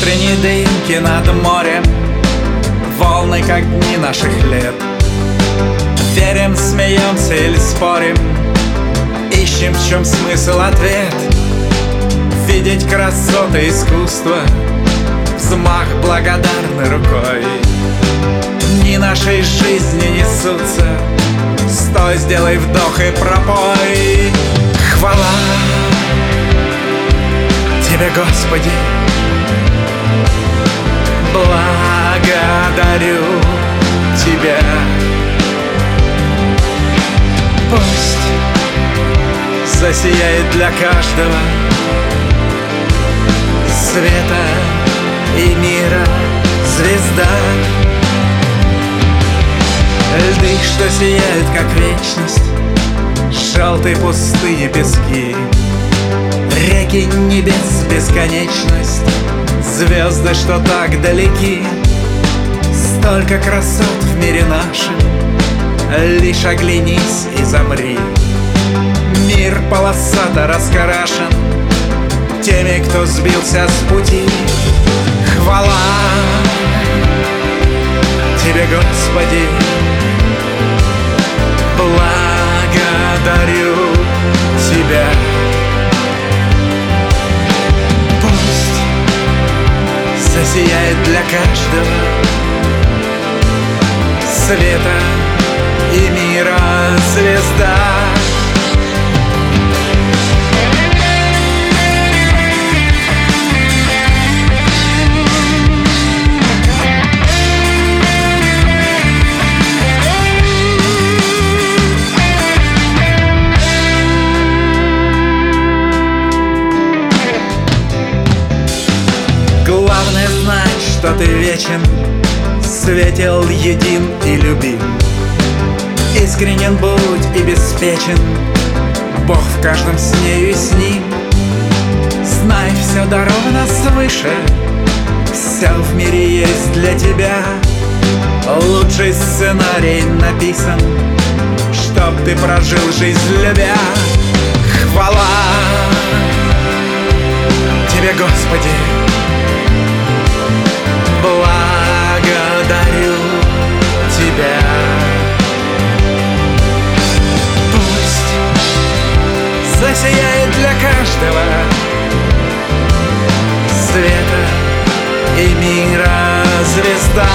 утренней дымки над морем, волны, как дни наших лет. Верим, смеемся или спорим, ищем, в чем смысл, ответ. Видеть красоты искусства, взмах благодарной рукой. Дни нашей жизни несутся, стой, сделай вдох и пропой. Хвала Тебе, Господи, благодарю Тебя. Пусть засияет для каждого света и мира звезда. Льды, что сияют, как вечность, желтые пустыни, пески, реки небес, бесконечность, звезды, что так далеки. Столько красот в мире нашем, лишь оглянись и замри. Мир полосато раскрашен теми, кто сбился с пути. Хвала Тебе, Господи, благодарю Тебя. Пусть засияет для каждого света и мира звезда. Главное знать, что Ты вечен, светел, един и любим. Искренен будь и беспечен, Бог в каждом с нею и с ним. Знай, все даровано свыше, все в мире есть для тебя. Лучший сценарий написан, чтоб ты прожил жизнь любя. Хвала Тебе, Господи, благодарю Тебя. Пусть засияет для каждого света и мира звезда.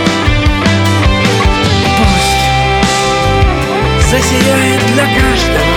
Засияет для каждого